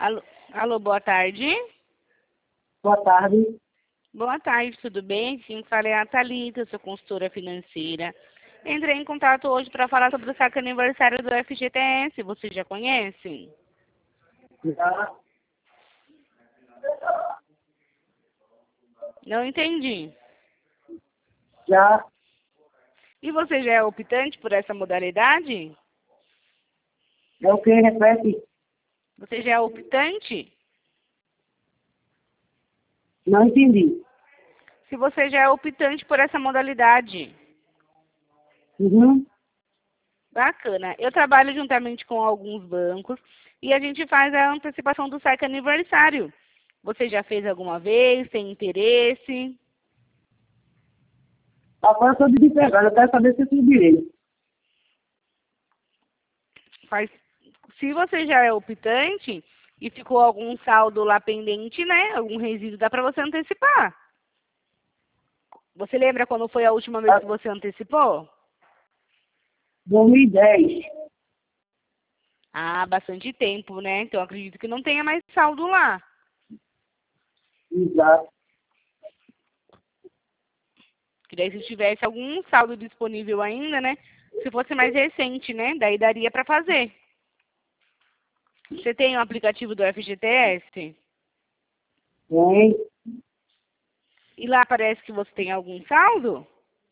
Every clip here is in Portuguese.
Alô, alô, boa tarde. Boa tarde. Boa tarde, tudo bem? Sim, falei a Thalita, sou consultora financeira. Entrei em contato hoje para falar sobre o saque aniversário do FGTS. Você já conhece? Já, Não entendi. já E você já é optante por essa modalidade? é o que? Repete? Você já é optante? Não entendi. Se você já é optante por essa modalidade. Uhum. Bacana. Eu trabalho juntamente com alguns bancos e a gente faz a antecipação do saque aniversário. Você já fez alguma vez? Tem interesse? Agora eu estou desempregado, eu quero saber se eu tenho direito. Se você já é optante e ficou algum saldo lá pendente, né? Algum resíduo, dá para você antecipar. Você lembra quando foi a última vez que você antecipou? 2010. Ah, bastante tempo, né? Então acredito que não tenha mais saldo lá. Exato. Que daí se tivesse algum saldo disponível ainda, né? Se fosse mais recente, né? Daí daria para fazer. Você tem o aplicativo do FGTS? Tem. E lá parece que você tem algum saldo?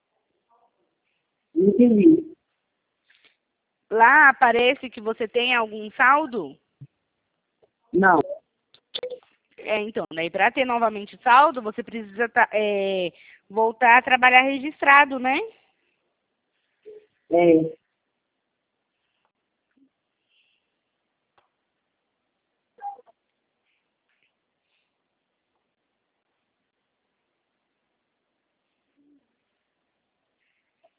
Não entendi. Lá aparece que você tem algum saldo? Não. Então, daí para ter novamente saldo, você precisa voltar a trabalhar registrado, né? É.